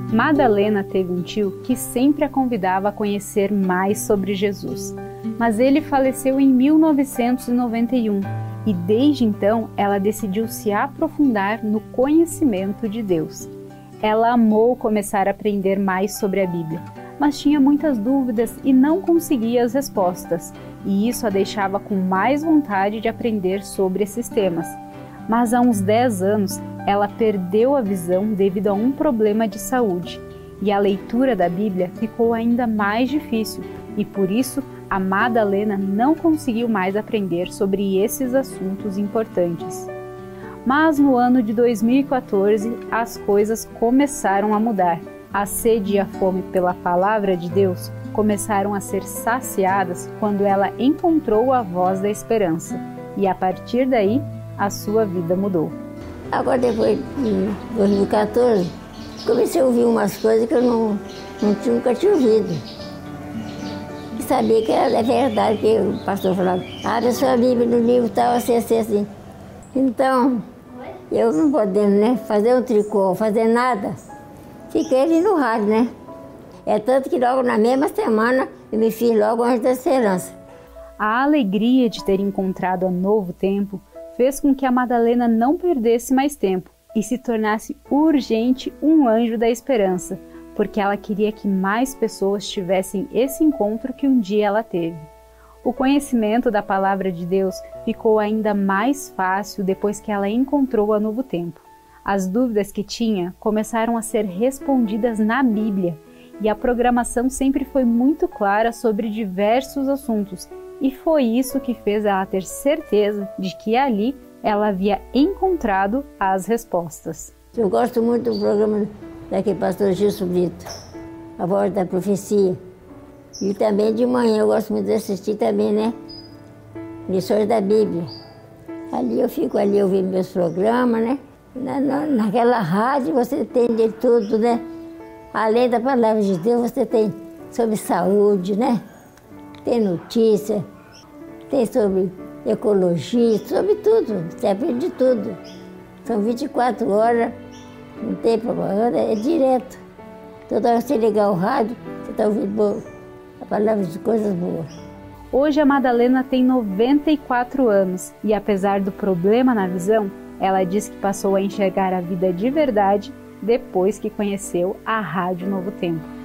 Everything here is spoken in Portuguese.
Madalena teve um tio que sempre a convidava a conhecer mais sobre Jesus, mas ele faleceu em 1991 e desde então ela decidiu se aprofundar no conhecimento de Deus. Ela amou começar a aprender mais sobre a Bíblia, mas tinha muitas dúvidas e não conseguia as respostas, e isso a deixava com mais vontade de aprender sobre esses temas. Mas há uns 10 anos, ela perdeu a visão devido a um problema de saúde, e a leitura da Bíblia ficou ainda mais difícil, e por isso a Madalena não conseguiu mais aprender sobre esses assuntos importantes. Mas no ano de 2014, as coisas começaram a mudar. A sede e a fome pela palavra de Deus começaram a ser saciadas quando ela encontrou a voz da esperança, e a partir daí, a sua vida mudou. Agora, depois de 2014, comecei a ouvir umas coisas que eu nunca tinha ouvido. E sabia que era verdade, que o pastor falava, abre a sua Bíblia no livro tal, assim. Então, eu não podendo, né, fazer um tricô, fazer nada, fiquei ali no rádio, né? É tanto que logo na mesma semana eu me fiz logo Anjo da Esperança. A alegria de ter encontrado a Novo Tempo fez com que a Madalena não perdesse mais tempo e se tornasse urgente um anjo da esperança, porque ela queria que mais pessoas tivessem esse encontro que um dia ela teve. O conhecimento da palavra de Deus ficou ainda mais fácil depois que ela encontrou a Novo Tempo. As dúvidas que tinha começaram a ser respondidas na Bíblia e a programação sempre foi muito clara sobre diversos assuntos. E foi isso que fez ela ter certeza de que ali ela havia encontrado as respostas. Eu gosto muito do programa daquele pastor Gilson Brito, A Voz da Profecia. E também de manhã eu gosto muito de assistir também, né? Lições da Bíblia. Ali eu fico ali ouvindo meus programas, né? Naquela rádio você tem de tudo, né? Além da palavra de Deus, você tem sobre saúde, né? Tem notícia, tem sobre ecologia, sobre tudo, você aprende tudo. São 24 horas, não tem propaganda, é direto. Toda hora que você ligar o rádio, você está ouvindo a palavra de coisas boas. Hoje a Madalena tem 94 anos e apesar do problema na visão, ela diz que passou a enxergar a vida de verdade depois que conheceu a Rádio Novo Tempo.